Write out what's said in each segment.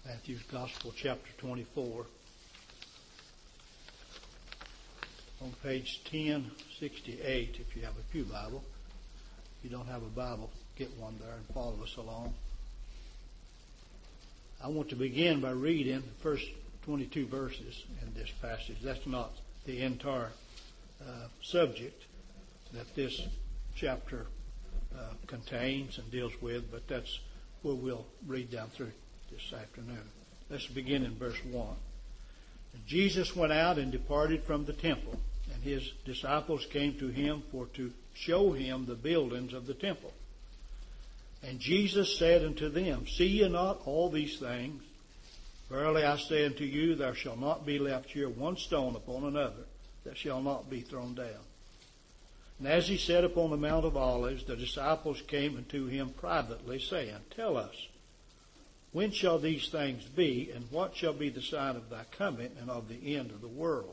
Matthew's Gospel, chapter 24. On page 1068, if you have a pew Bible. If you don't have a Bible, get one there and follow us along. I want to begin by reading the first 22 verses in this passage. That's not the entire subject that this chapter contains and deals with, but that's where we'll read down through this afternoon. Let's begin in verse 1. And Jesus went out and departed from the temple, and his disciples came to him for to show him the buildings of the temple. And Jesus said unto them, See ye not all these things? Verily I say unto you, there shall not be left here one stone upon another that shall not be thrown down. And as he sat upon the Mount of Olives, the disciples came unto him privately, saying, Tell us, when shall these things be, and what shall be the sign of thy coming and of the end of the world?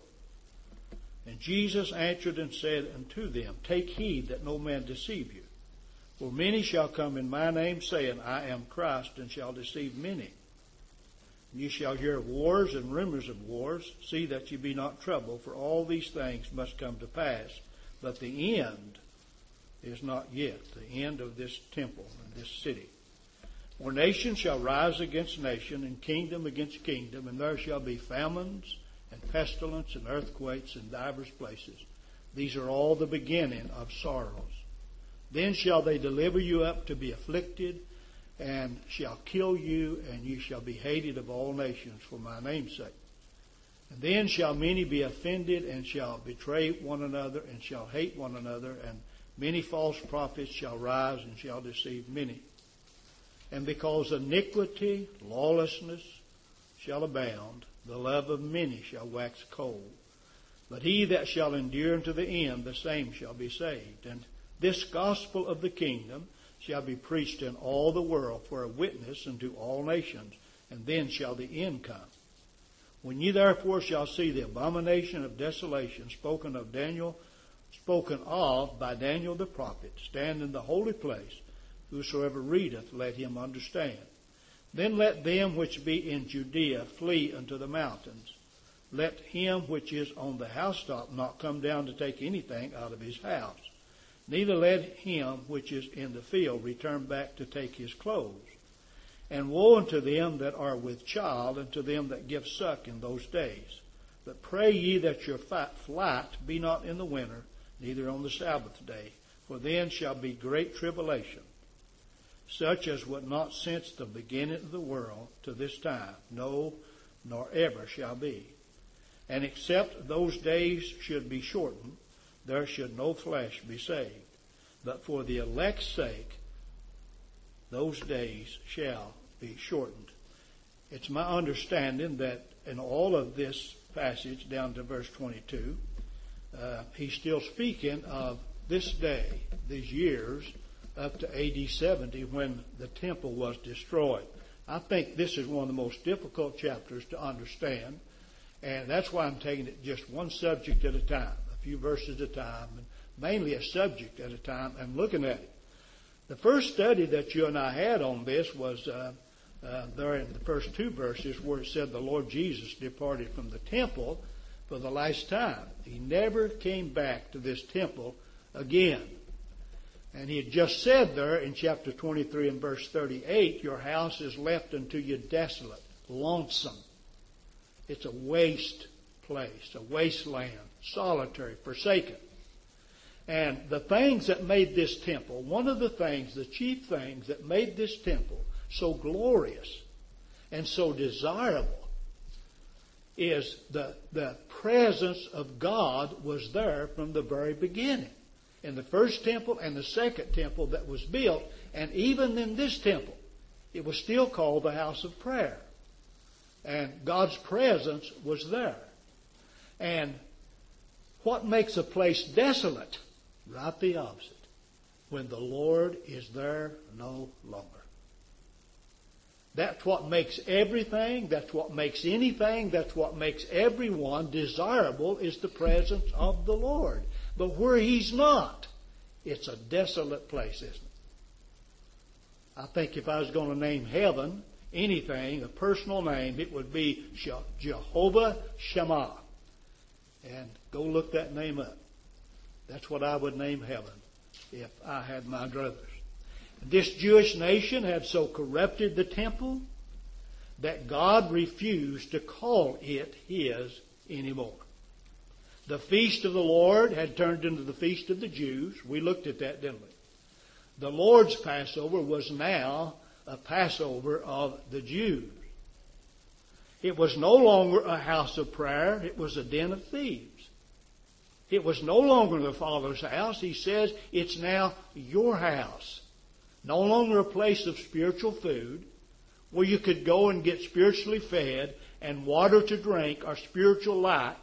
And Jesus answered and said unto them, Take heed that no man deceive you. For many shall come in my name, saying, I am Christ, and shall deceive many. And ye shall hear of wars and rumors of wars. See that ye be not troubled, for all these things must come to pass. But the end is not yet, the end of this temple and this city. For nation shall rise against nation, and kingdom against kingdom, and there shall be famines and pestilence and earthquakes in divers places. These are all the beginning of sorrows. Then shall they deliver you up to be afflicted, and shall kill you, and you shall be hated of all nations for my name's sake. And then shall many be offended, and shall betray one another, and shall hate one another, and many false prophets shall rise, and shall deceive many. And because iniquity, lawlessness shall abound, the love of many shall wax cold. But he that shall endure unto the end, the same shall be saved. And this gospel of the kingdom shall be preached in all the world for a witness unto all nations, and then shall the end come. When ye therefore shall see the abomination of desolation spoken of by Daniel the prophet, stand in the holy place, whosoever readeth, let him understand. Then let them which be in Judea flee unto the mountains. Let him which is on the housetop not come down to take anything out of his house. Neither let him which is in the field return back to take his clothes. And woe unto them that are with child, and to them that give suck in those days. But pray ye that your flight be not in the winter, neither on the Sabbath day, for then shall be great tribulation, such as was not since the beginning of the world to this time, no, nor ever shall be. And except those days should be shortened, there should no flesh be saved. But for the elect's sake, those days shall be shortened. It's my understanding that in all of this passage down to verse 22, he's still speaking of this day, these years, up to AD 70 when the temple was destroyed. I think this is one of the most difficult chapters to understand, and that's why I'm taking it just one subject at a time, a few verses at a time, and mainly a subject at a time, and looking at it. The first study that you and I had on this was there in the first two verses where it said the Lord Jesus departed from the temple for the last time. He never came back to this temple again. And he had just said there in chapter 23 and verse 38, your house is left unto you desolate, lonesome. It's a waste place, a wasteland, solitary, forsaken. And the things that made this temple, one of the things, the chief things that made this temple so glorious and so desirable is the presence of God was there from the very beginning. In the first temple and the second temple that was built, and even in this temple, it was still called the house of prayer. And God's presence was there. And what makes a place desolate? Right the opposite. When the Lord is there no longer. That's what makes everything, that's what makes anything, that's what makes everyone desirable is the presence of the Lord. But where He's not, it's a desolate place, isn't it? I think if I was going to name heaven anything, a personal name, it would be Jehovah Shammah. And go look that name up. That's what I would name heaven if I had my druthers. This Jewish nation had so corrupted the temple that God refused to call it His anymore. The feast of the Lord had turned into the feast of the Jews. We looked at that, didn't we? The Lord's Passover was now a Passover of the Jews. It was no longer a house of prayer. It was a den of thieves. It was no longer the Father's house. He says it's now your house. No longer a place of spiritual food where you could go and get spiritually fed and water to drink or spiritual light.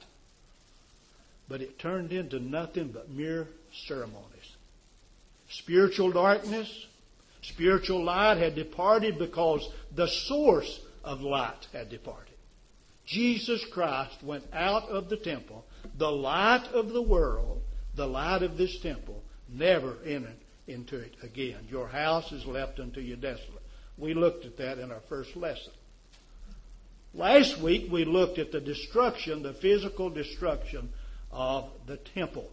But it turned into nothing but mere ceremonies. Spiritual darkness, spiritual light had departed because the source of light had departed. Jesus Christ went out of the temple, the light of the world, the light of this temple, never entered into it again. Your house is left unto you desolate. We looked at that in our first lesson. Last week we looked at the destruction, the physical destruction of the temple.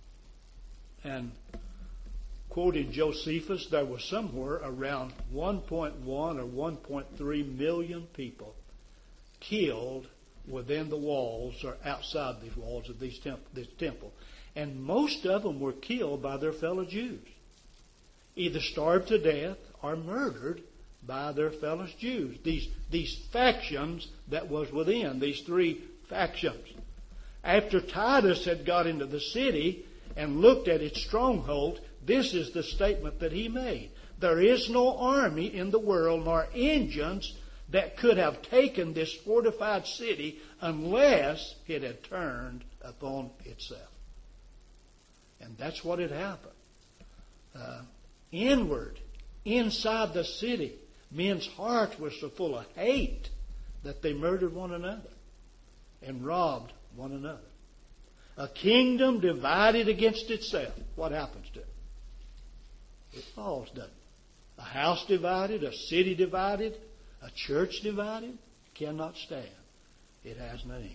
And quoting Josephus, there was somewhere around 1.1 or 1.3 million people killed within the walls or outside these walls of this temple. And most of them were killed by their fellow Jews. Either starved to death or murdered by their fellow Jews. These factions that was within, these three factions. After Titus had got into the city and looked at its stronghold, this is the statement that he made. There is no army in the world nor engines that could have taken this fortified city unless it had turned upon itself. And that's what had happened. Inward, inside the city, men's hearts were so full of hate that they murdered one another and robbed one another. A kingdom divided against itself, what happens to it? It falls, doesn't it? A house divided, a city divided, a church divided, cannot stand. It has no end.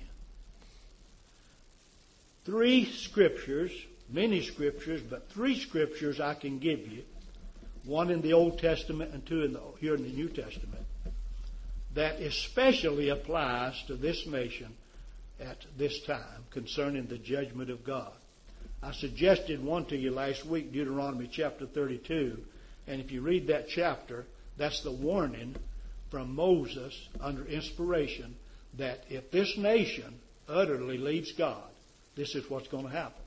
Three scriptures, many scriptures, but three scriptures I can give you. One in the Old Testament and two here in the New Testament. That especially applies to this nation at this time concerning the judgment of God. I suggested one to you last week, Deuteronomy chapter 32. And if you read that chapter, that's the warning from Moses under inspiration that if this nation utterly leaves God, this is what's going to happen.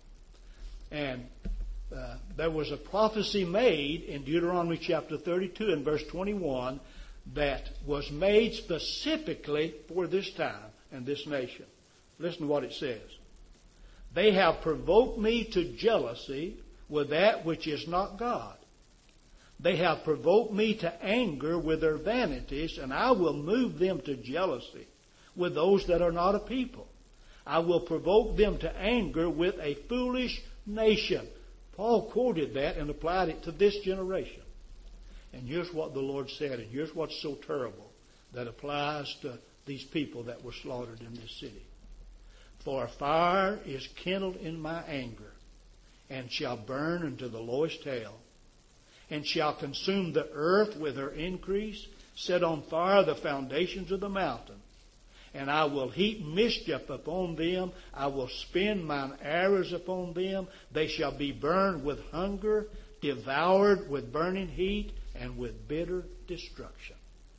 And there was a prophecy made in Deuteronomy chapter 32 and verse 21 that was made specifically for this time and this nation. Listen to what it says. They have provoked me to jealousy with that which is not God. They have provoked me to anger with their vanities, and I will move them to jealousy with those that are not a people. I will provoke them to anger with a foolish nation. Paul quoted that and applied it to this generation. And here's what the Lord said, and here's what's so terrible that applies to these people that were slaughtered in this city. For fire is kindled in my anger, and shall burn unto the lowest hell, and shall consume the earth with her increase, set on fire the foundations of the mountain. And I will heap mischief upon them. I will spin mine arrows upon them. They shall be burned with hunger, devoured with burning heat, and with bitter destruction.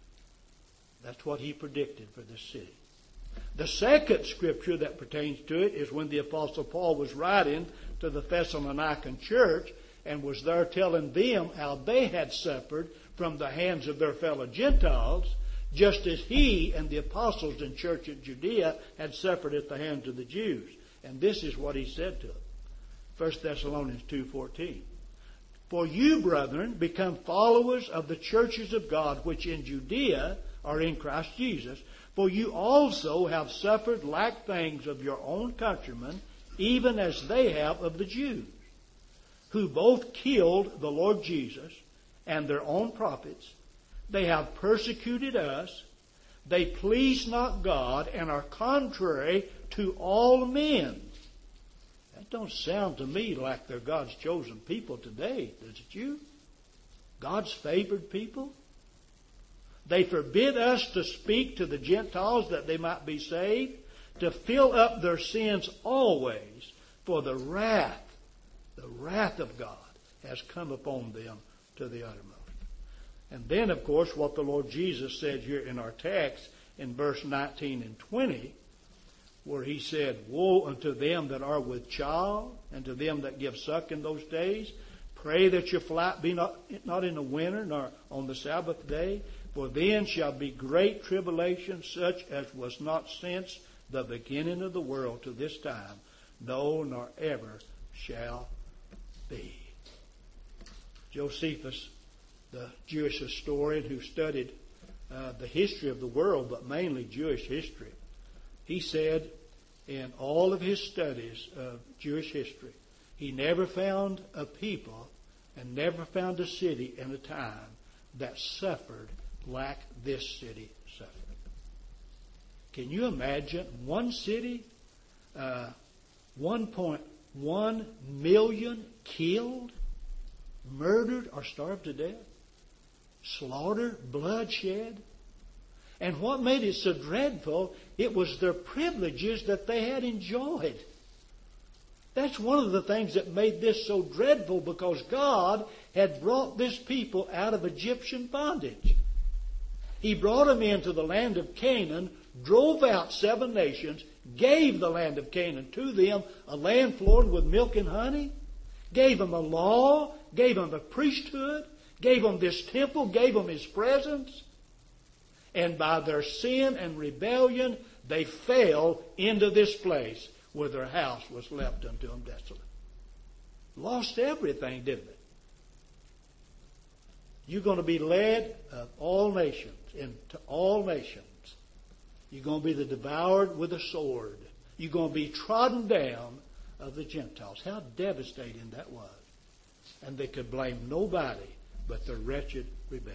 That's what he predicted for this city. The second scripture that pertains to it is when the Apostle Paul was writing to the Thessalonican church and was there telling them how they had suffered from the hands of their fellow Gentiles, just as he and the apostles in church at Judea had suffered at the hands of the Jews. And this is what he said to them. 1 Thessalonians 2:14. For you, brethren, become followers of the churches of God which in Judea are in Christ Jesus. For you also have suffered like things of your own countrymen, even as they have of the Jews, who both killed the Lord Jesus and their own prophets, They have persecuted us. They please not God and are contrary to all men. That don't sound to me like they're God's chosen people today, does it you? God's favored people? They forbid us to speak to the Gentiles that they might be saved, to fill up their sins always, for the wrath of God has come upon them to the uttermost. And then, of course, what the Lord Jesus said here in our text in verse 19 and 20, where He said, Woe unto them that are with child, and to them that give suck in those days. Pray that your flight be not in the winter, nor on the Sabbath day. For then shall be great tribulation, such as was not since the beginning of the world to this time, no, nor ever shall be. Josephus, the Jewish historian who studied the history of the world, but mainly Jewish history, he said in all of his studies of Jewish history, he never found a people and never found a city in a time that suffered like this city suffered. Can you imagine one city, 1.1 million killed, murdered or starved to death, slaughtered, bloodshed? And what made it so dreadful, it was their privileges that they had enjoyed. That's one of the things that made this so dreadful, because God had brought this people out of Egyptian bondage. He brought them into the land of Canaan, drove out 7 nations, gave the land of Canaan to them, a land flowing with milk and honey, gave them a law, gave them a priesthood, gave them this temple, gave them His presence. And by their sin and rebellion, they fell into this place where their house was left unto them desolate. Lost everything, didn't it? You're going to be led of all nations, into all nations. You're going to be the devoured with a sword. You're going to be trodden down of the Gentiles. How devastating that was. And they could blame nobody but their wretched rebellion.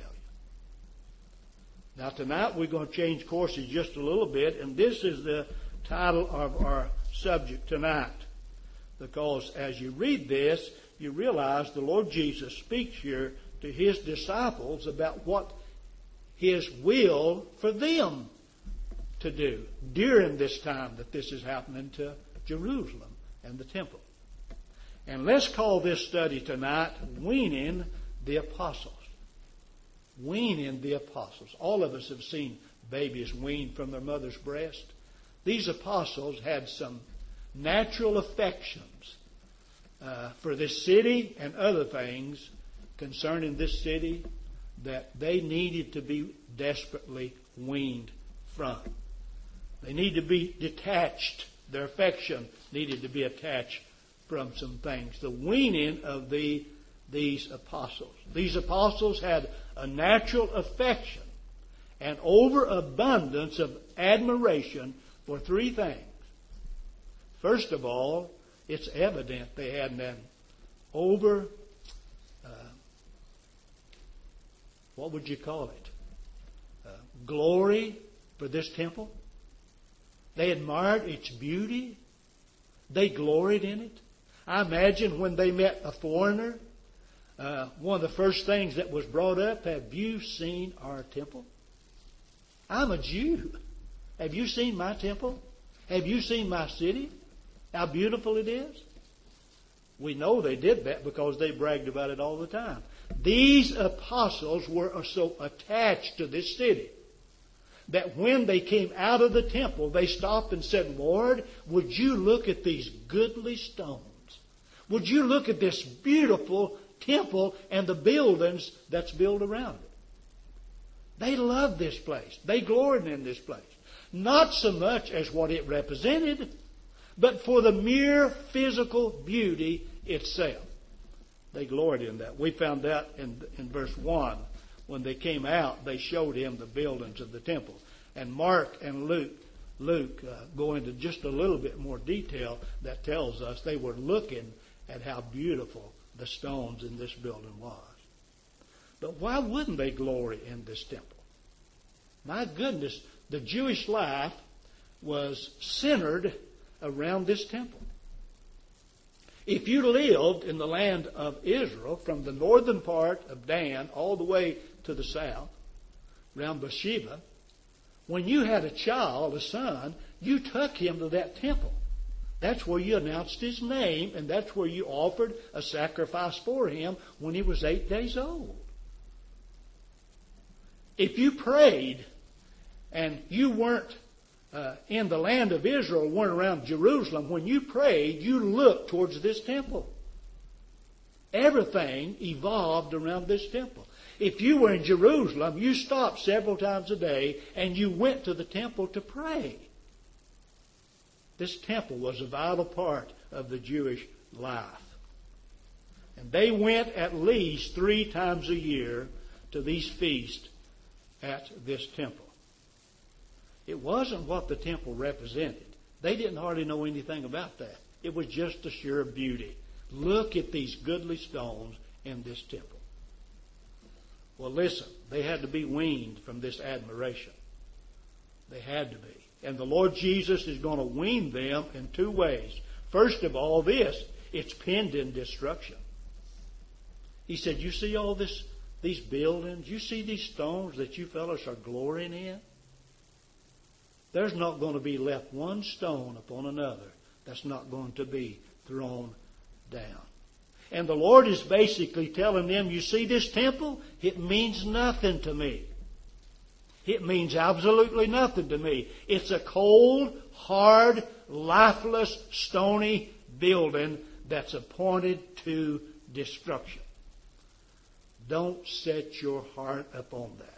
Now tonight we're going to change courses just a little bit, and this is the title of our subject tonight. Because as you read this, you realize the Lord Jesus speaks here to His disciples about what His will for them to do during this time that this is happening to Jerusalem and the temple. And let's call this study tonight, Weaning the Apostles. Weaning the Apostles. All of us have seen babies weaned from their mother's breast. These apostles had some natural affections for this city and other things concerning this city that they needed to be desperately weaned from. They need to be detached. Their affection needed to be attached from some things. The weaning of these apostles. These apostles had a natural affection and overabundance of admiration for 3 things. First of all, it's evident they had an what would you call it? Glory for this temple. They admired its beauty. They gloried in it. I imagine when they met a foreigner, one of the first things that was brought up, have you seen our temple? I'm a Jew. Have you seen my temple? Have you seen my city? How beautiful it is? We know they did that because they bragged about it all the time. These apostles were so attached to this city that when they came out of the temple, they stopped and said, Lord, would you look at these goodly stones? Would you look at this beautiful temple and the buildings that's built around it? They loved this place. They gloried in this place. Not so much as what it represented, but for the mere physical beauty itself. They gloried in that. We found that in verse 1. When they came out, they showed him the buildings of the temple. And Mark and Luke go into just a little bit more detail that tells us they were looking at how beautiful the stones in this building was. But why wouldn't they glory in this temple? My goodness, the Jewish life was centered around this temple. If you lived in the land of Israel, from the northern part of Dan all the way to the south, around Beersheba, when you had a child, a son, you took him to that temple. That's where you announced his name, and that's where you offered a sacrifice for him when he was 8 days old. If you prayed and you weren't in the land of Israel, weren't around Jerusalem, when you prayed, you looked towards this temple. Everything evolved around this temple. If you were in Jerusalem, you stopped several times a day and you went to the temple to pray. This temple was a vital part of the Jewish life. And they went at least 3 times a year to these feasts at this temple. It wasn't what the temple represented. They didn't hardly know anything about that. It was just a sheer beauty. Look at these goodly stones in this temple. Well, listen, they had to be weaned from this admiration. They had to be. And the Lord Jesus is going to wean them in 2 ways. First of all, it's pending destruction. He said, you see all these buildings? You see these stones that you fellows are glorying in? There's not going to be left one stone upon another that's not going to be thrown down. And the Lord is basically telling them, you see this temple? It means nothing to me. It means absolutely nothing to me. It's a cold, hard, lifeless, stony building that's appointed to destruction. Don't set your heart upon that.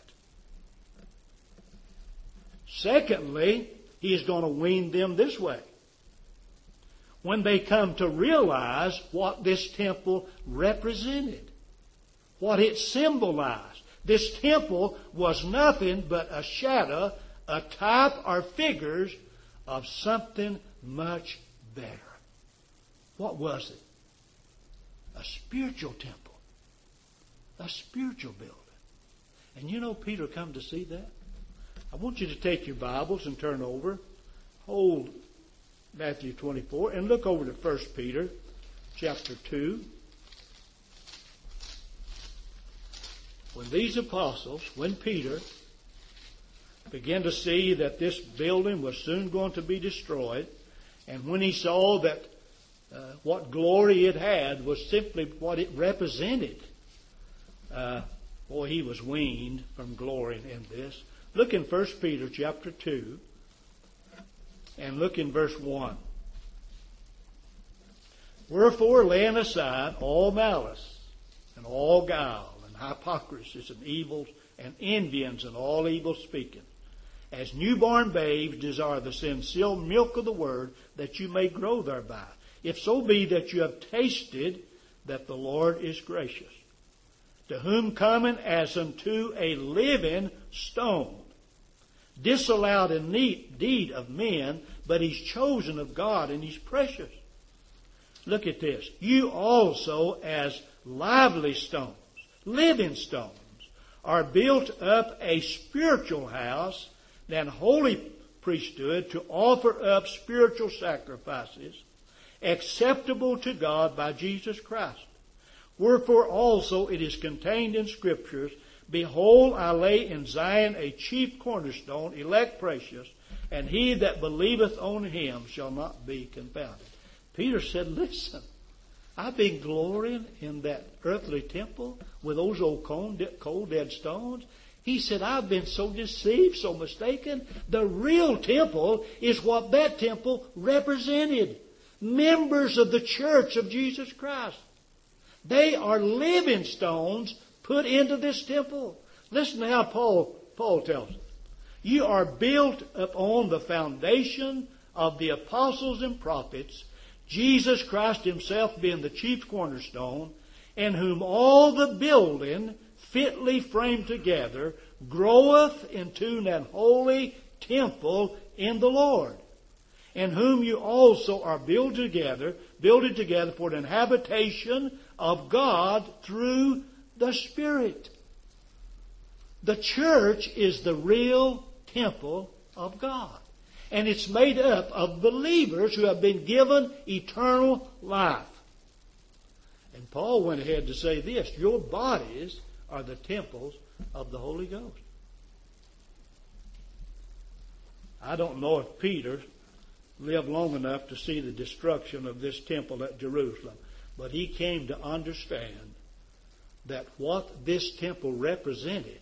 Secondly, He is going to wean them this way. When they come to realize what this temple represented, what it symbolized. This temple was nothing but a shadow, a type or figures of something much better. What was it? A spiritual temple. A spiritual building. And you know Peter come to see that? I want you to take your Bibles and turn over. Hold Matthew 24 and look over to 1 Peter chapter 2. When Peter began to see that this building was soon going to be destroyed, and when he saw that what glory it had was simply what it represented, he was weaned from glorying in this. Look in 1 Peter chapter 2 and look in verse 1. Wherefore, laying aside all malice and all guile and hypocrisies and evils and envyings and all evil speaking, as newborn babes desire the sincere milk of the word, that you may grow thereby, if so be that you have tasted that the Lord is gracious. To whom coming as unto a living stone, disallowed indeed of men, but he's chosen of God, and he's precious. Look at this. You also, as lively stones, living stones, are built up a spiritual house, then holy priesthood, to offer up spiritual sacrifices, acceptable to God by Jesus Christ. Wherefore also it is contained in Scriptures, Behold, I lay in Zion a chief cornerstone, elect precious, and he that believeth on him shall not be confounded. Peter said, listen, I've been glorying in that earthly temple with those old cold dead stones. He said, I've been so deceived, so mistaken. The real temple is what that temple represented. Members of the church of Jesus Christ. They are living stones put into this temple. Listen to how Paul tells it. You are built upon the foundation of the apostles and prophets, Jesus Christ himself being the chief cornerstone, in whom all the building fitly framed together groweth into an holy temple in the Lord, in whom you also are builded together for an habitation of God through the Spirit. The church is the real temple of God. And it's made up of believers who have been given eternal life. And Paul went ahead to say this: your bodies are the temples of the Holy Ghost. I don't know if Peter lived long enough to see the destruction of this temple at Jerusalem, but he came to understand that what this temple represented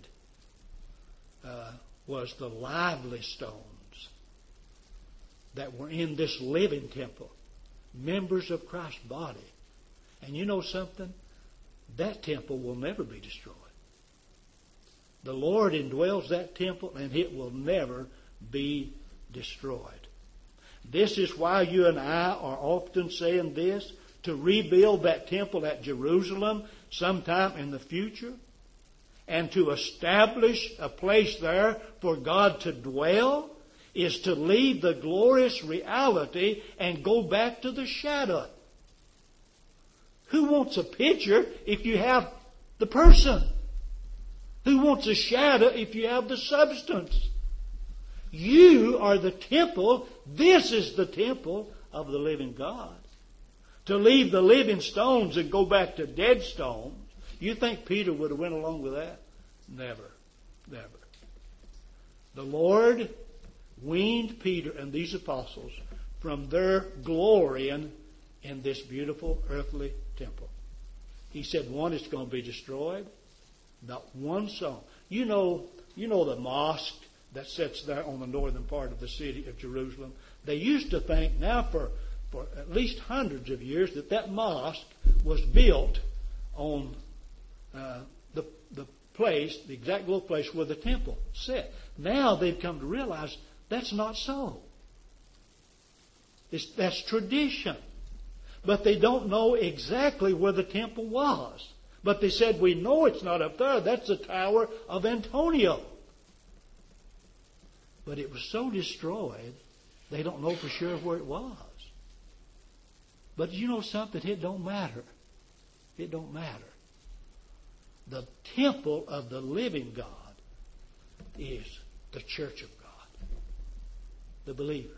was the lively stones that were in this living temple, members of Christ's body. And you know something? That temple will never be destroyed. The Lord indwells that temple, and it will never be destroyed. This is why you and I are often saying this, to rebuild that temple at Jerusalem sometime in the future, and to establish a place there for God to dwell, is to leave the glorious reality and go back to the shadow. Who wants a picture if you have the person? Who wants a shadow if you have the substance? You are the temple. This is the temple of the living God. To leave the living stones and go back to dead stones, you think Peter would have went along with that? Never. Never. The Lord weaned Peter and these apostles from their glory in this beautiful earthly temple. He said, one, it's going to be destroyed. Not one stone. You know the mosque that sits there on the northern part of the city of Jerusalem? They used to think, now for at least hundreds of years, that mosque was built on the place, the exact little place where the temple sat. Now they've come to realize that's not so. That's tradition. But they don't know exactly where the temple was. But they said, we know it's not up there. That's the Tower of Antonio. But it was so destroyed, they don't know for sure where it was. But you know something? It don't matter. It don't matter. The temple of the living God is the church of God. The believers.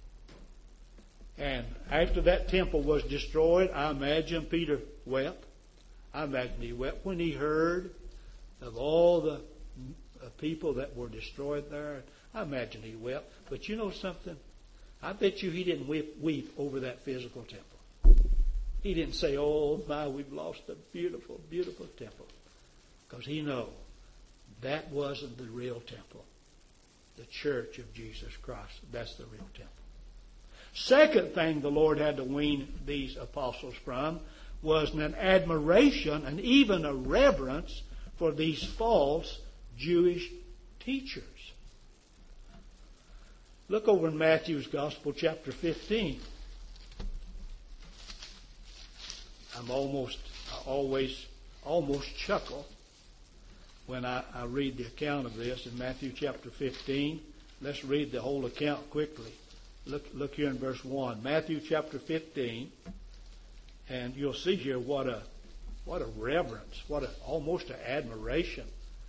And after that temple was destroyed, I imagine Peter wept. I imagine he wept when he heard of all the people that were destroyed there. I imagine he wept. But you know something? I bet you he didn't weep over that physical temple. He didn't say, oh my, we've lost a beautiful, beautiful temple. Because he knew that wasn't the real temple. The church of Jesus Christ. That's the real temple. Second thing the Lord had to wean these apostles from was an admiration and even a reverence for these false Jewish teachers. Look over in Matthew's Gospel, chapter 15. I almost chuckle when I read the account of this in Matthew chapter 15. Let's read the whole account quickly. Look here in verse 1. Matthew chapter 15. And you'll see here what a reverence, almost an admiration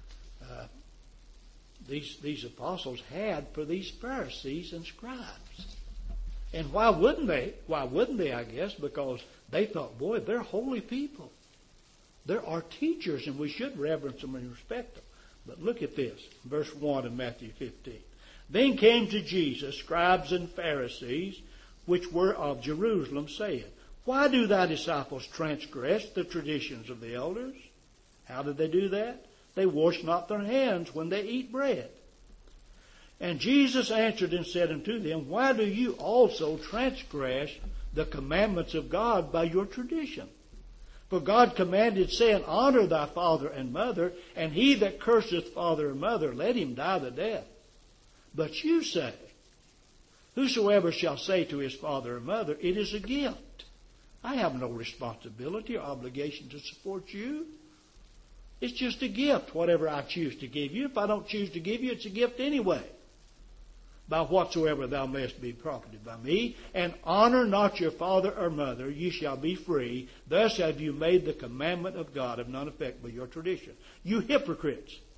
these apostles had for these Pharisees and scribes. And why wouldn't they? Why wouldn't they, I guess? Because they thought, boy, they're holy people. They're our teachers, and we should reverence them and respect them. But look at this, verse 1 of Matthew 15. Then came to Jesus scribes and Pharisees, which were of Jerusalem, saying, why do thy disciples transgress the traditions of the elders? How did they do that? They wash not their hands when they eat bread. And Jesus answered and said unto them, why do you also transgress the commandments of God by your tradition? For God commanded, saying, honor thy father and mother, and he that curseth father or mother, let him die the death. But you say, whosoever shall say to his father or mother, it is a gift. I have no responsibility or obligation to support you. It's just a gift, whatever I choose to give you. If I don't choose to give you, it's a gift anyway. By whatsoever thou mayest be profited by me. And honor not your father or mother, ye shall be free. Thus have you made the commandment of God of none effect by your tradition. You hypocrites!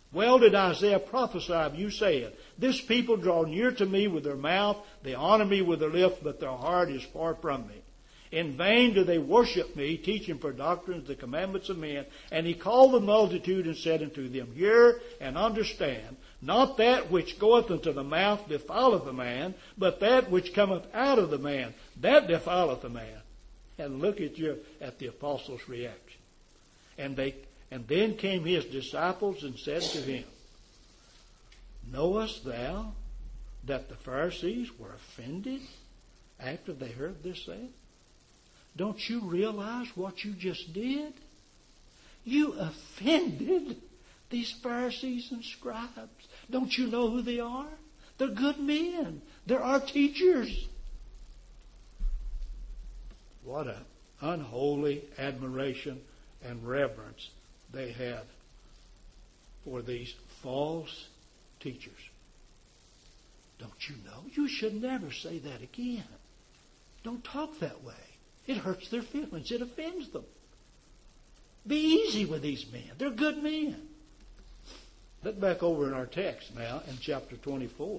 Well did Isaiah prophesy of you, saying, This people draw near to me with their mouth, they honor me with their lips, but their heart is far from me. In vain do they worship me, teaching for doctrines the commandments of men. And he called the multitude and said unto them, Hear and understand, not that which goeth into the mouth defileth a man, but that which cometh out of the man, that defileth a man. And look at the apostles' reaction. And then came his disciples and said to him, Knowest thou that the Pharisees were offended after they heard this said? Don't you realize what you just did? You offended these Pharisees and scribes. Don't you know who they are? They're good men. They're our teachers. What an unholy admiration and reverence they had for these false teachers. Don't you know? You should never say that again. Don't talk that way. It hurts their feelings. It offends them. Be easy with these men. They're good men. Look back over in our text now in chapter 24.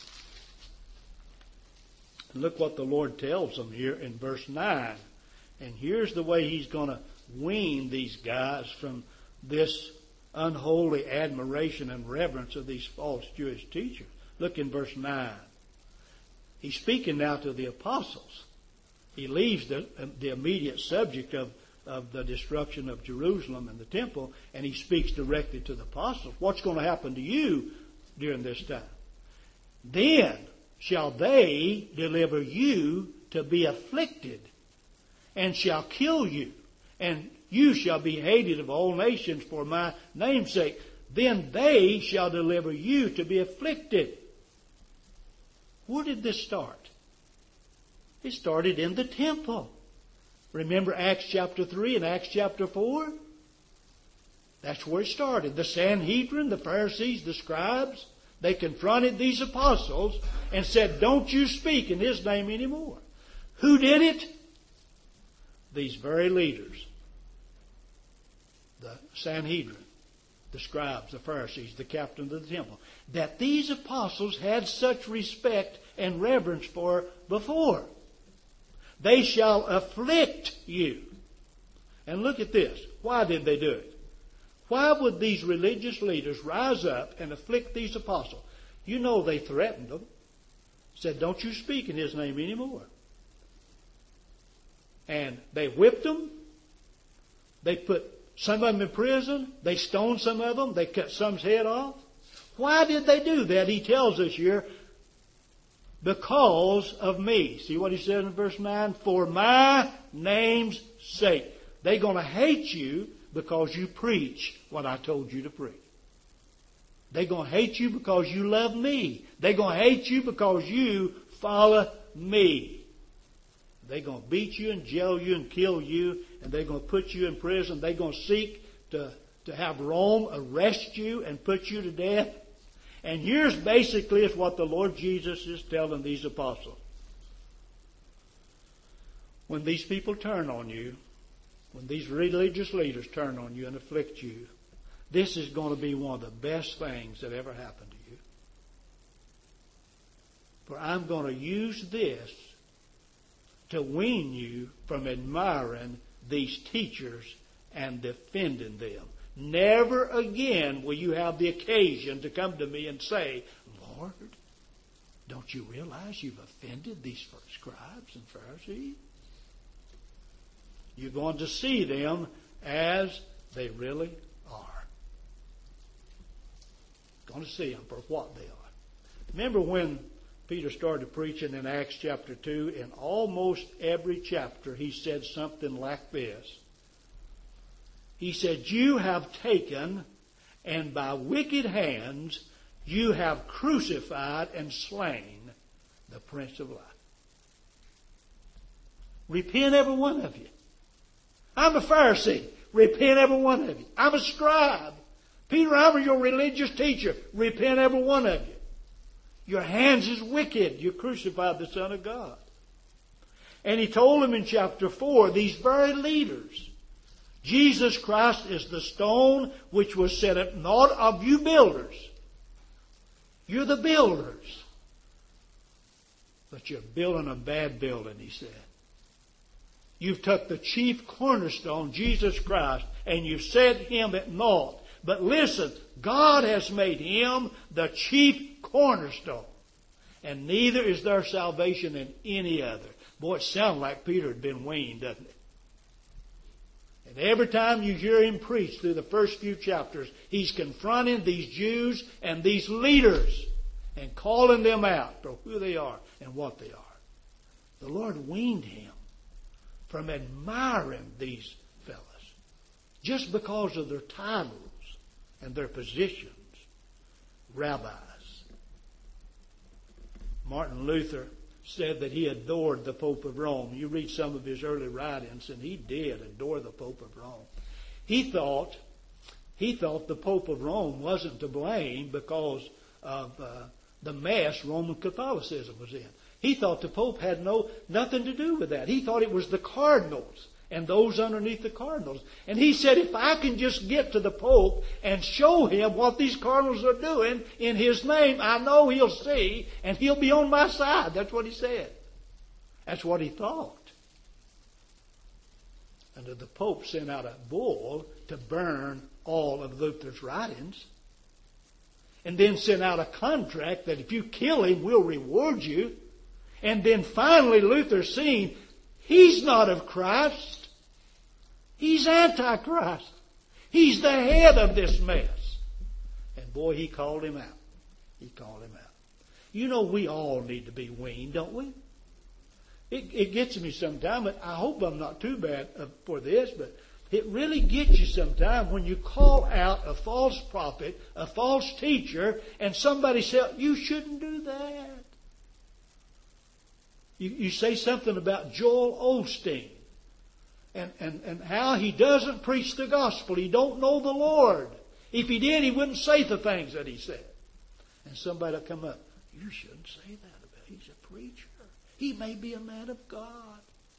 And look what the Lord tells them here in verse 9. And here's the way he's going to wean these guys from this unholy admiration and reverence of these false Jewish teachers. Look in verse 9. He's speaking now to the apostles. He leaves the immediate subject of the destruction of Jerusalem and the temple, and he speaks directly to the apostles. What's going to happen to you during this time? Then shall they deliver you to be afflicted, and shall kill you, and you shall be hated of all nations for my name's sake. Then they shall deliver you to be afflicted. Where did this start? It started in the temple. Remember Acts chapter 3 and Acts chapter 4? That's where it started. The Sanhedrin, the Pharisees, the scribes, they confronted these apostles and said, Don't you speak in his name anymore. Who did it? These very leaders. The Sanhedrin, the scribes, the Pharisees, the captain of the temple. That these apostles had such respect and reverence for before. They shall afflict you. And look at this. Why did they do it? Why would these religious leaders rise up and afflict these apostles? You know they threatened them. Said, Don't you speak in his name anymore. And they whipped them. They put some of them in prison. They stoned some of them. They cut some's head off. Why did they do that? He tells us here, because of me. See what he says in verse 9? For my name's sake. They're going to hate you because you preach what I told you to preach. They're going to hate you because you love me. They're going to hate you because you follow me. They're going to beat you and jail you and kill you, and they're going to put you in prison. They're going to seek to have Rome arrest you and put you to death. And here's basically is what the Lord Jesus is telling these apostles. When these people turn on you, when these religious leaders turn on you and afflict you, this is going to be one of the best things that ever happened to you. For I'm going to use this to wean you from admiring these teachers and defending them. Never again will you have the occasion to come to me and say, Lord, don't you realize you've offended these scribes and Pharisees? You're going to see them as they really are. Going to see them for what they are. Remember when Peter started preaching in Acts chapter 2, in almost every chapter he said something like this. He said, You have taken, and by wicked hands you have crucified and slain the Prince of Life. Repent, every one of you. I'm a Pharisee. Repent, every one of you. I'm a scribe. Peter, I'm your religious teacher. Repent, every one of you. Your hands is wicked. You crucified the Son of God. And he told them in chapter 4, these very leaders, Jesus Christ is the stone which was set at naught of you builders. You're the builders. But you're building a bad building, he said. You've took the chief cornerstone, Jesus Christ, and you've set him at naught. But listen, God has made him the chief cornerstone. And neither is there salvation in any other. Boy, it sounds like Peter had been weaned, doesn't it? And every time you hear him preach through the first few chapters, he's confronting these Jews and these leaders and calling them out for who they are and what they are. The Lord weaned him from admiring these fellas just because of their titles and their positions, rabbis. Martin Luther said that he adored the Pope of Rome. You read some of his early writings, and he did adore the Pope of Rome. He thought the Pope of Rome wasn't to blame because of the mess Roman Catholicism was in. He thought the Pope had nothing to do with that. He thought it was the cardinals and those underneath the cardinals. And he said, if I can just get to the Pope and show him what these cardinals are doing in his name, I know he'll see and he'll be on my side. That's what he said. That's what he thought. And the Pope sent out a bull to burn all of Luther's writings. And then sent out a contract that if you kill him, we'll reward you. And then finally Luther seen he's not of Christ. He's Antichrist. He's the head of this mess. And boy, he called him out. He called him out. You know, we all need to be weaned, don't we? It gets me sometimes, but I hope I'm not too bad for this, but it really gets you sometimes when you call out a false prophet, a false teacher, and somebody says, you shouldn't do that. You say something about Joel Osteen and how he doesn't preach the gospel. He don't know the Lord. If he did, he wouldn't say the things that he said. And somebody will come up, you shouldn't say that about him. He's a preacher. He may be a man of God.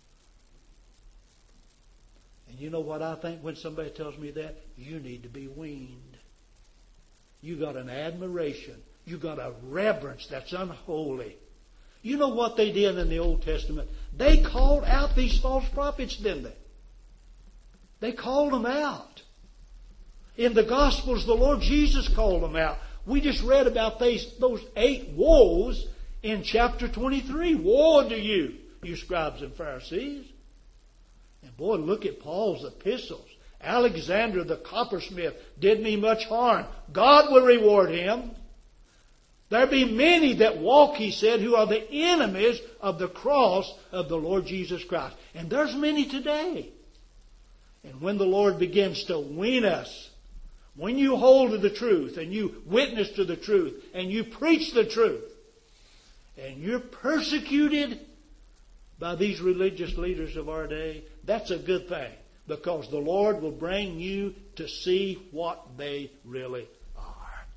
And you know what I think when somebody tells me that? You need to be weaned. You got an admiration. You got a reverence that's unholy. You know what they did in the Old Testament? They called out these false prophets, didn't they? They called them out. In the Gospels, the Lord Jesus called them out. We just read about those 8 woes in chapter 23. Woe unto you, you scribes and Pharisees. And boy, look at Paul's epistles. Alexander the coppersmith did me much harm. God will reward him. There be many that walk, he said, who are the enemies of the cross of the Lord Jesus Christ. And there's many today. And when the Lord begins to wean us, when you hold to the truth and you witness to the truth and you preach the truth and you're persecuted by these religious leaders of our day, that's a good thing because the Lord will bring you to see what they really are.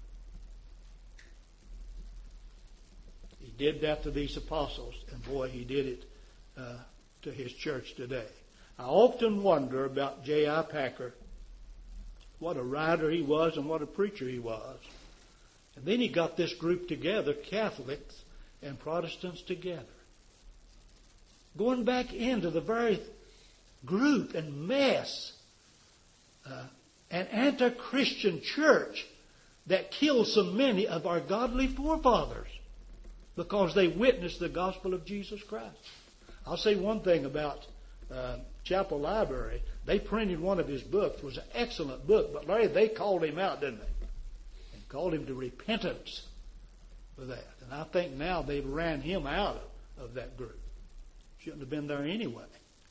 He did that to these apostles, and boy, he did it to his church today. I often wonder about J.I. Packer, what a writer he was and what a preacher he was. And then he got this group together, Catholics and Protestants together, going back into the very group and mess, an anti-Christian church that killed so many of our godly forefathers because they witnessed the gospel of Jesus Christ. I'll say one thing about Chapel Library. They printed one of his books. It was an excellent book, but Larry, they called him out, didn't they? And called him to repentance for that. And I think now they've ran him out of that group. Shouldn't have been there anyway.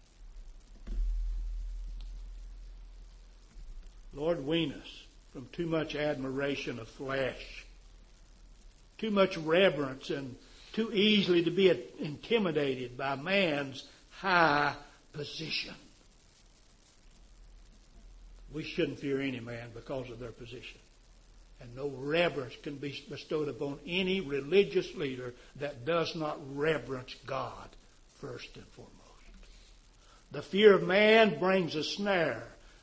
Lord, wean us from too much admiration of flesh, too much reverence, and too easily to be intimidated by man's high position. We shouldn't fear any man because of their position. And no reverence can be bestowed upon any religious leader that does not reverence God first and foremost. The fear of man brings a snare.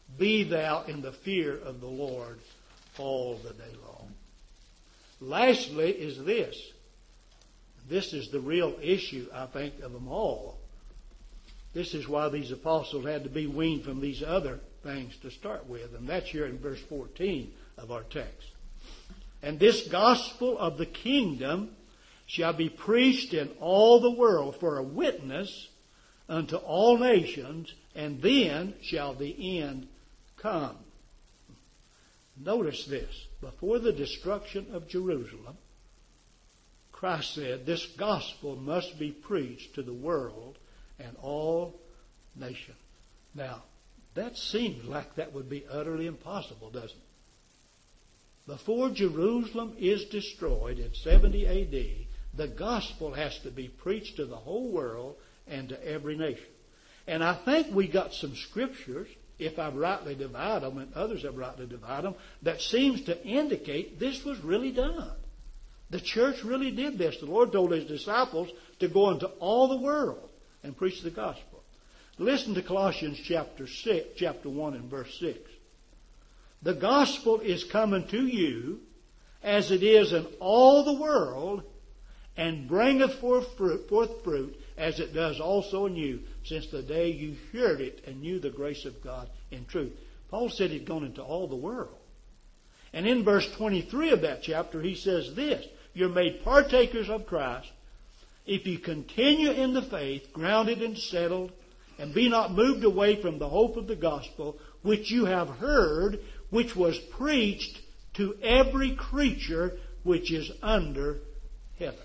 Be thou in the fear of the Lord all the day long. Lastly is this. This is the real issue, I think, of them all. This is why these apostles had to be weaned from these other things to start with. And that's here in verse 14 of our text. And this gospel of the kingdom shall be preached in all the world for a witness unto all nations, and then shall the end come. Notice this. Before the destruction of Jerusalem, Christ said this gospel must be preached to the world and all nations. Now, that seems like that would be utterly impossible, doesn't it? Before Jerusalem is destroyed in 70 A.D., the gospel has to be preached to the whole world and to every nation. And I think we got some scriptures, if I rightly divide them, and others have rightly divided them, that seems to indicate this was really done. The church really did this. The Lord told His disciples to go into all the world and preach the gospel. Listen to Colossians chapter 1 and verse 6. The gospel is coming to you as it is in all the world, and bringeth forth fruit as it does also in you, since the day you heard it and knew the grace of God in truth. Paul said he'd gone into all the world. And in verse 23 of that chapter, he says this, you're made partakers of Christ if you continue in the faith, grounded and settled, and be not moved away from the hope of the gospel, which you have heard, which was preached to every creature which is under heaven.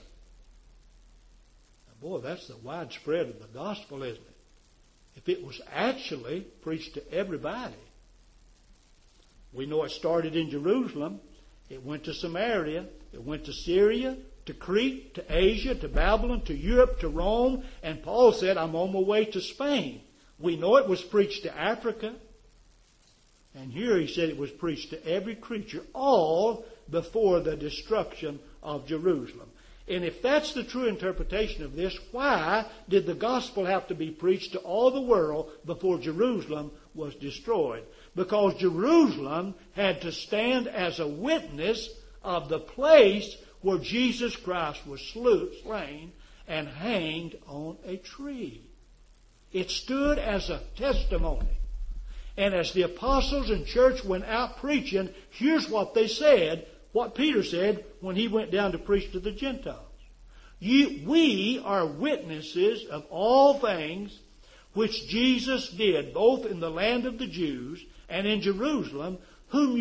Now, boy, that's the widespread of the gospel, isn't it? If it was actually preached to everybody. We know it started in Jerusalem. It went to Samaria. It went to Syria, to Crete, to Asia, to Babylon, to Europe, to Rome. And Paul said, I'm on my way to Spain. We know it was preached to Africa. And here he said it was preached to every creature, all before the destruction of Jerusalem. And if that's the true interpretation of this, why did the gospel have to be preached to all the world before Jerusalem was destroyed? Because Jerusalem had to stand as a witness of the place where Jesus Christ was slain and hanged on a tree. It stood as a testimony. And as the apostles and church went out preaching, here's what they said, what Peter said when he went down to preach to the Gentiles. We are witnesses of all things which Jesus did, both in the land of the Jews and in Jerusalem, whom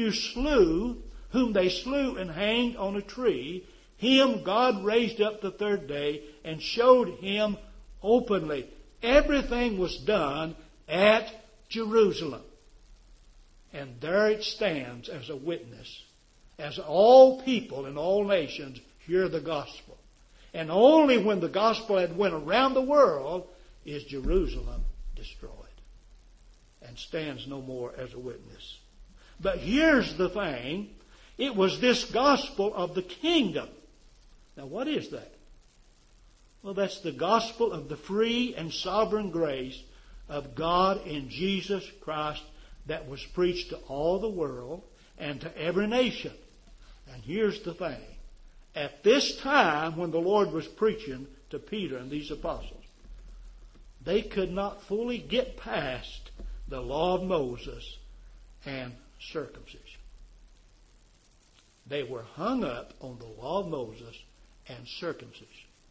they slew and hanged on a tree. Him God raised up the third day and showed him openly. Everything was done at Jerusalem. And there it stands as a witness, as all people in all nations hear the gospel. And only when the gospel had went around the world is Jerusalem destroyed and stands no more as a witness. But here's the thing. It was this gospel of the kingdom. Now what is that? Well, that's the gospel of the free and sovereign grace of God in Jesus Christ that was preached to all the world and to every nation. And here's the thing. At this time when the Lord was preaching to Peter and these apostles, they could not fully get past the law of Moses and circumcision. They were hung up on the law of Moses and circumcision.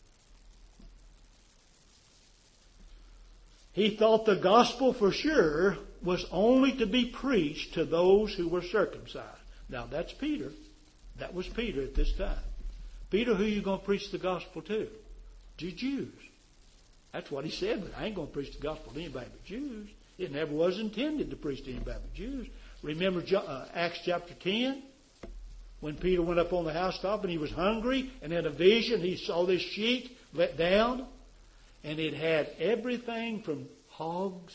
He thought the gospel for sure was only to be preached to those who were circumcised. Now that's Peter. That was Peter at this time. Peter, who are you going to preach the gospel to? To Jews. That's what he said, but I ain't going to preach the gospel to anybody but Jews. It never was intended to preach to anybody but Jews. Remember Acts chapter 10? When Peter went up on the housetop and he was hungry, and in a vision he saw this sheet let down, and it had everything from hogs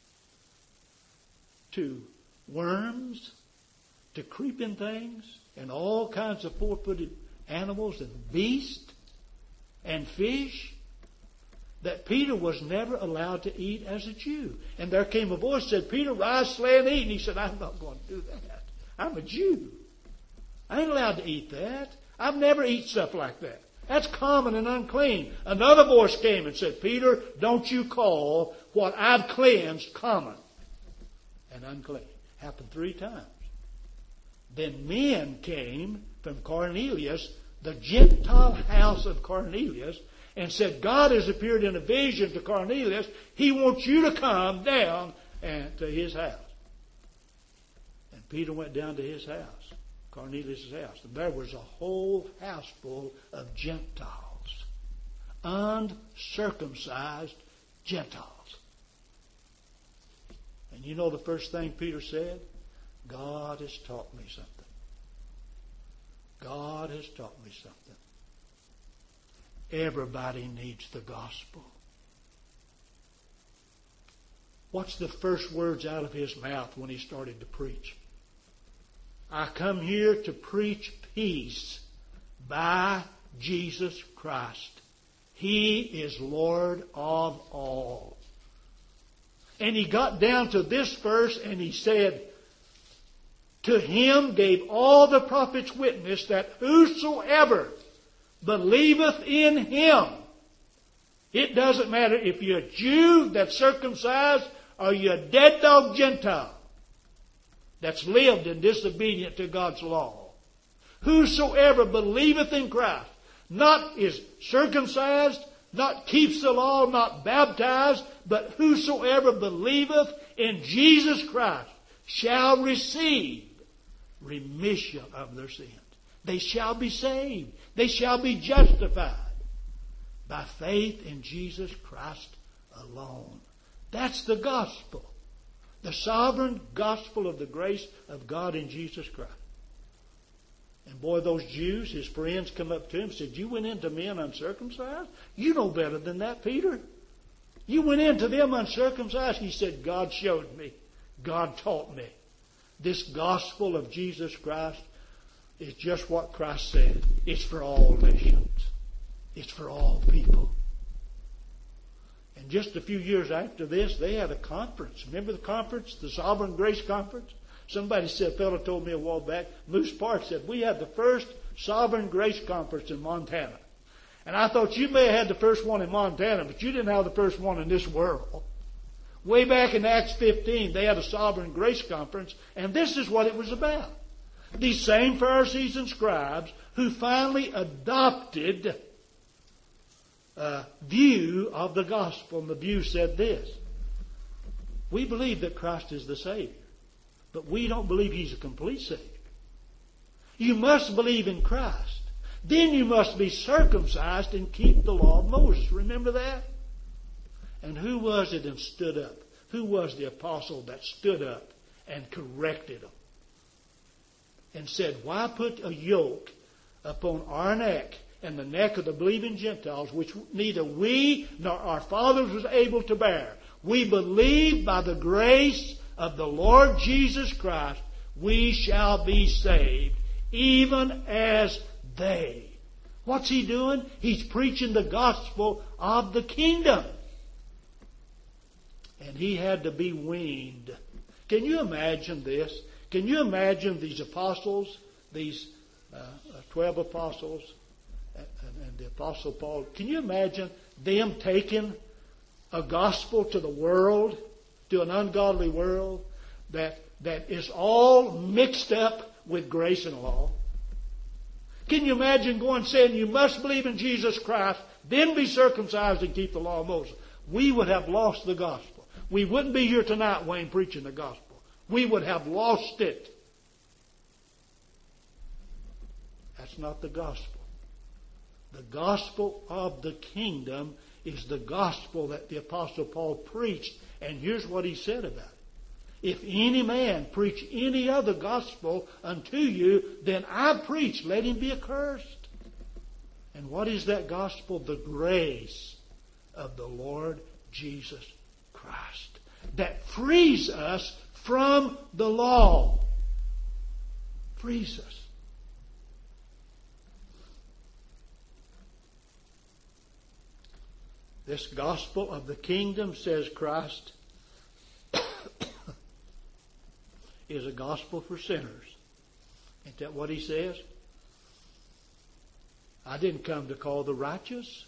to worms to creeping things and all kinds of four-footed animals and beasts and fish. that Peter was never allowed to eat as a Jew. And there came a voice that said, Peter, rise, slay, and eat. And he said, I'm not going to do that. I'm a Jew. I ain't allowed to eat that. I've never eaten stuff like that. That's common and unclean. Another voice came and said, Peter, don't you call what I've cleansed common and unclean. Happened 3 times. Then men came from Cornelius, the Gentile house of Cornelius, and said, God has appeared in a vision to Cornelius. He wants you to come down to his house. And Peter went down to his house, Cornelius' house. And there was a whole house full of Gentiles, uncircumcised Gentiles. And you know the first thing Peter said? God has taught me something. God has taught me something. Everybody needs the gospel. What's the first words out of his mouth when he started to preach? I come here to preach peace by Jesus Christ. He is Lord of all. And he got down to this verse and he said, to him gave all the prophets witness that whosoever believeth in him. It doesn't matter if you're a Jew that's circumcised or you're a dead dog Gentile that's lived in disobedience to God's law. Whosoever believeth in Christ, not is circumcised, not keeps the law, not baptized, but whosoever believeth in Jesus Christ shall receive remission of their sins. They shall be saved. They shall be justified by faith in Jesus Christ alone. That's the gospel. The sovereign gospel of the grace of God in Jesus Christ. And boy, those Jews, his friends, come up to him and said, you went into men uncircumcised? You know better than that, Peter. You went into them uncircumcised. He said, God showed me. God taught me. This gospel of Jesus Christ is just what Christ said. It's for all nations. It's for all people. And just a few years after this, they had a conference. Remember the conference? The Sovereign Grace Conference? Somebody said, a fellow told me a while back, Moose Park said, we had the first Sovereign Grace Conference in Montana. And I thought you may have had the first one in Montana, but you didn't have the first one in this world. Way back in Acts 15, they had a Sovereign Grace Conference, and this is what it was about. These same Pharisees and scribes who finally adopted a view of the gospel. And the view said this: we believe that Christ is the Savior, but we don't believe He's a complete Savior. You must believe in Christ. Then you must be circumcised and keep the law of Moses. Remember that? And who was it that stood up? Who was the apostle that stood up and corrected them? And said, why put a yoke upon our neck and the neck of the believing Gentiles, which neither we nor our fathers was able to bear? We believe by the grace of the Lord Jesus Christ, we shall be saved, even as they. What's he doing? He's preaching the gospel of the kingdom. And he had to be weaned. Can you imagine this? Can you imagine these apostles, these 12 apostles, and the apostle Paul? Can you imagine them taking a gospel to the world, to an ungodly world, that is all mixed up with grace and law? Can you imagine going and saying, you must believe in Jesus Christ, then be circumcised and keep the law of Moses? We would have lost the gospel. We wouldn't be here tonight, Wayne, preaching the gospel. We would have lost it. That's not the gospel. The gospel of the kingdom is the gospel that the Apostle Paul preached. And here's what he said about it. If any man preach any other gospel unto you than I preach, let him be accursed. And what is that gospel? The grace of the Lord Jesus Christ that frees us from the law. Frees us. This gospel of the kingdom, says Christ, is a gospel for sinners. Ain't that what he says? I didn't come to call the righteous.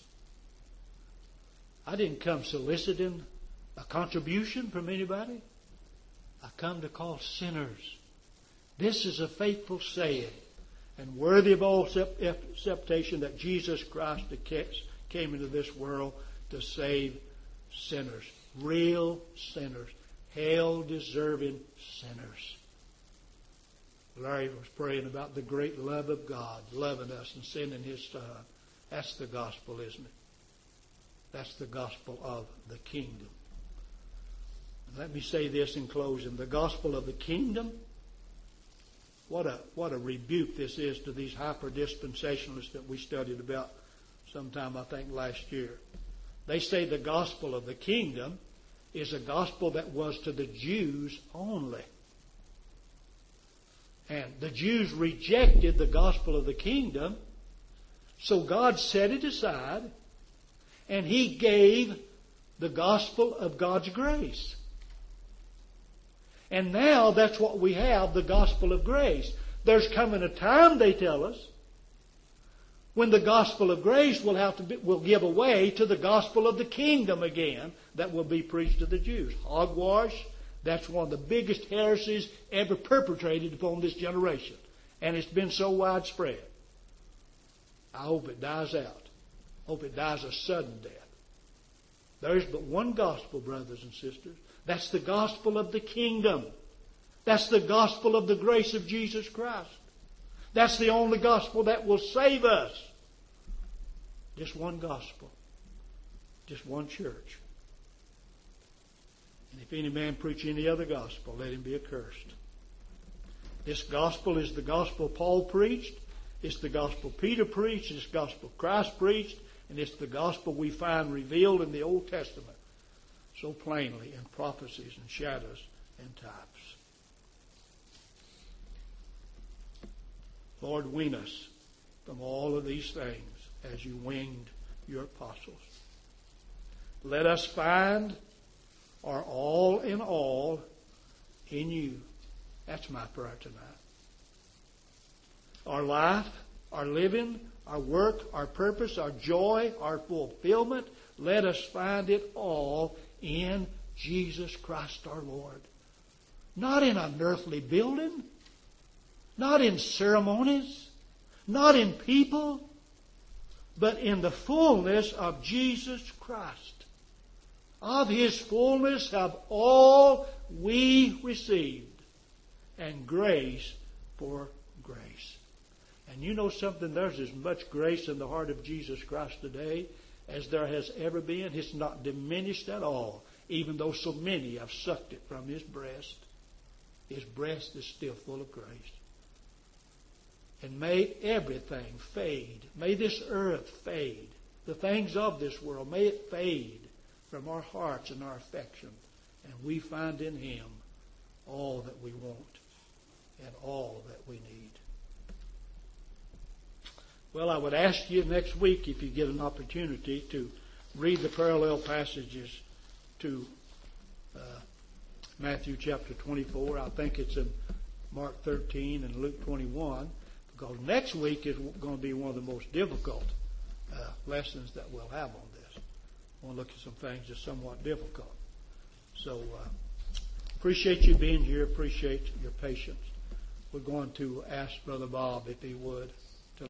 I didn't come soliciting a contribution from anybody. I come to call sinners. This is a faithful saying and worthy of all acceptation that Jesus Christ came into this world to save sinners. Real sinners. Hell-deserving sinners. Larry was praying about the great love of God, loving us and sending His Son. That's the gospel, isn't it? That's the gospel of the kingdom. And let me say this in closing. The gospel of the kingdom, what a rebuke this is to these hyper-dispensationalists that we studied about sometime, I think, last year. They say the gospel of the kingdom is a gospel that was to the Jews only. And the Jews rejected the gospel of the kingdom, so God set it aside, and He gave the gospel of God's grace. And now that's what we have, the gospel of grace. There's coming a time, they tell us, when the gospel of grace will give away to the gospel of the kingdom again that will be preached to the Jews. Hogwash, that's one of the biggest heresies ever perpetrated upon this generation. And it's been so widespread. I hope it dies out. I hope it dies a sudden death. There's but one gospel, brothers and sisters. That's the gospel of the kingdom. That's the gospel of the grace of Jesus Christ. That's the only gospel that will save us. Just one gospel. Just one church. And if any man preach any other gospel, let him be accursed. This gospel is the gospel Paul preached. It's the gospel Peter preached. It's the gospel Christ preached. And it's the gospel we find revealed in the Old Testament so plainly in prophecies and shadows and types. Lord, wean us from all of these things as you weaned your apostles. Let us find our all in all in you. That's my prayer tonight. Our life, our living, our work, our purpose, our joy, our fulfillment, let us find it all in Jesus Christ our Lord. Not in an earthly building, not in ceremonies, not in people, but in the fullness of Jesus Christ. Of His fullness have all we received, and grace for grace. And you know something? There's as much grace in the heart of Jesus Christ today as there has ever been. It's not diminished at all, even though so many have sucked it from His breast. His breast is still full of grace. And may everything fade. May this earth fade. The things of this world, may it fade from our hearts and our affection. And we find in Him all that we want and all that we need. Well, I would ask you next week, if you get an opportunity, to read the parallel passages to Matthew chapter 24. I think it's in Mark 13 and Luke 21. Because next week is going to be one of the most difficult lessons that we'll have on this. I want to look at some things that's somewhat difficult. So, appreciate you being here. Appreciate your patience. We're going to ask Brother Bob if he would.